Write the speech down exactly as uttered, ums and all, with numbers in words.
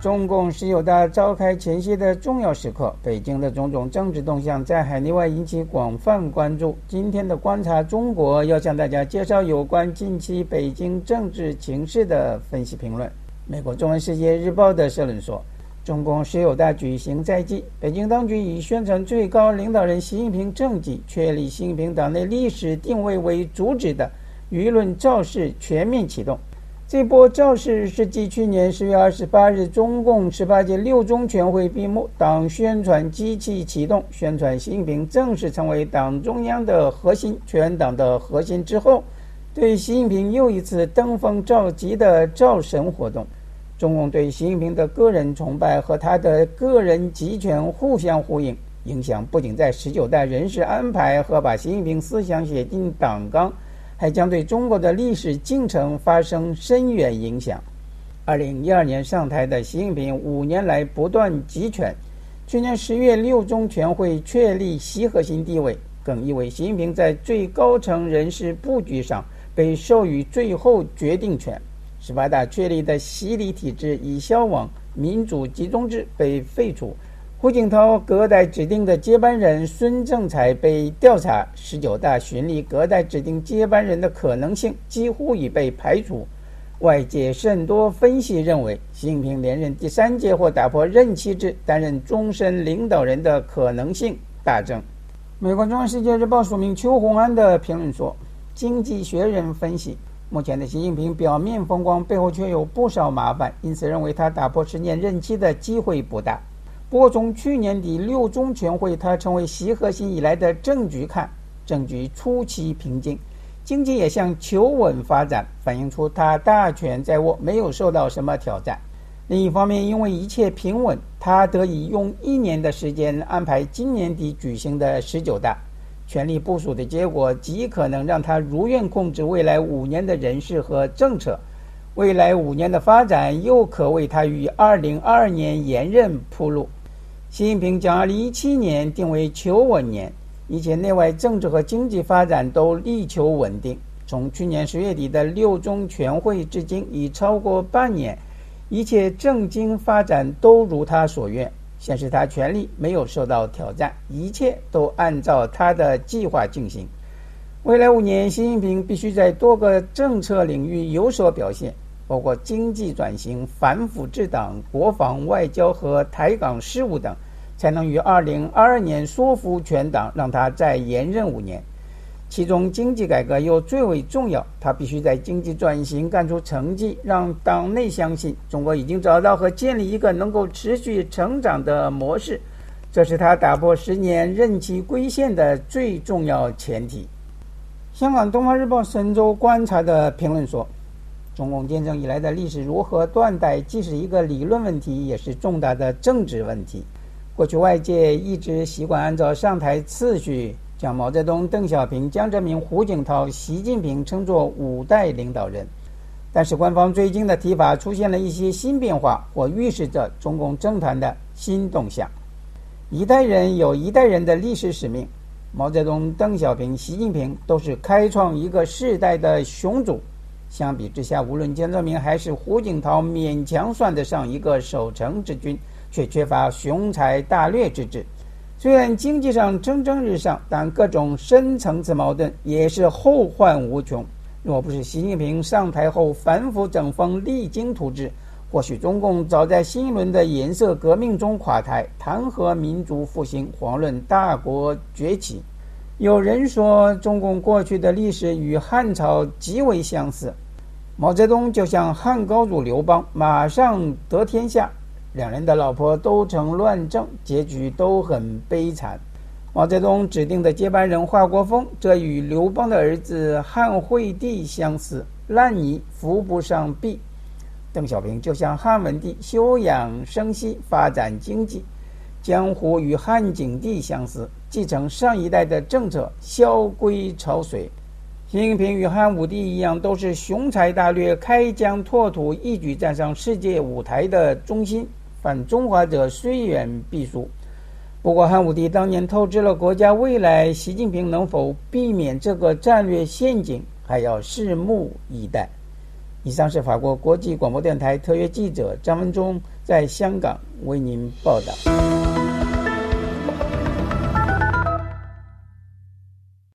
中共十九大召开前夕的重要时刻，北京的种种政治动向在海内外引起广泛关注。今天的观察中国要向大家介绍有关近期北京政治情势的分析评论。美国中文世界日报的社论说，中共十九大举行在即，北京当局以宣传最高领导人习近平政绩、确立习近平党内历史定位为主旨的舆论造势全面启动。这波造势是继去年十月二十八日中共十八届六中全会闭幕，党宣传机器启动，宣传习近平正式成为党中央的核心、全党的核心之后，对习近平又一次登峰造极的造神活动。中共对习近平的个人崇拜和他的个人集权互相呼应，影响不仅在十九大人事安排和把习近平思想写进党纲，还将对中国的历史进程发生深远影响。二零一二年上台的习近平五年来不断集权，去年十月六中全会确立习核心地位，更意味习近平在最高层人事布局上被授予最后决定权。十八大确立的习礼体制已消亡，民主集中制被废除，胡锦涛隔代指定的接班人孙政才被调查，十九大循例隔代指定接班人的可能性几乎已被排除。外界甚多分析认为，习近平连任第三届或打破任期制担任终身领导人的可能性大增。美国中文世界日报署名邱宏安的评论说，经济学人分析，目前的习近平表面风光，背后却有不少麻烦，因此认为他打破十年任期的机会不大。不过从去年底六中全会他成为习核心以来的政局看，政局初期平静，经济也向求稳发展，反映出他大权在握，没有受到什么挑战。另一方面，因为一切平稳，他得以用一年的时间安排今年底举行的十九大，权力部署的结果极可能让他如愿控制未来五年的人事和政策，未来五年的发展又可为他于二零二二年延任铺路。习近平将二零一七年定为求稳年，一切内外政治和经济发展都力求稳定。从去年十月底的六中全会至今已超过半年，一切政经发展都如他所愿，显示他权力没有受到挑战，一切都按照他的计划进行。未来五年，习近平必须在多个政策领域有所表现，包括经济转型、反腐治党、国防、外交和台港事务等，才能于二零二二年说服全党让他再延任五年。其中经济改革又最为重要，他必须在经济转型干出成绩，让党内相信中国已经找到和建立一个能够持续成长的模式，这是他打破十年任期规限的最重要前提。香港东方日报神州观察的评论说，中共建政以来的历史如何断代，既是一个理论问题，也是重大的政治问题。过去外界一直习惯按照上台次序，将毛泽东、邓小平、江泽民、胡锦涛、习近平称作五代领导人，但是官方最近的提法出现了一些新变化，或预示着中共政坛的新动向。一代人有一代人的历史使命，毛泽东、邓小平、习近平都是开创一个世代的雄主，相比之下，无论江泽民还是胡锦涛勉强算得上一个守成之君，却缺乏雄才大略之志。虽然经济上蒸蒸日上，但各种深层次矛盾也是后患无穷。若不是习近平上台后反腐整风励精图治，或许中共早在新一轮的颜色革命中垮台，谈何民族复兴，遑论大国崛起。有人说，中共过去的历史与汉朝极为相似，毛泽东就像汉高祖刘邦，马上得天下，两人的老婆都成乱政，结局都很悲惨。毛泽东指定的接班人华国锋，这与刘邦的儿子汉惠帝相似，烂泥扶不上壁。邓小平就像汉文帝，休养生息，发展经济。江湖与汉景帝相似，继承上一代的政策，萧规曹随。习近平与汉武帝一样，都是雄才大略，开疆拓土，一举站上世界舞台的中心。反中华者虽远必输。不过汉武帝当年透支了国家未来，习近平能否避免这个战略陷阱，还要拭目以待。以上是法国国际广播电台特约记者张文忠在香港为您报道。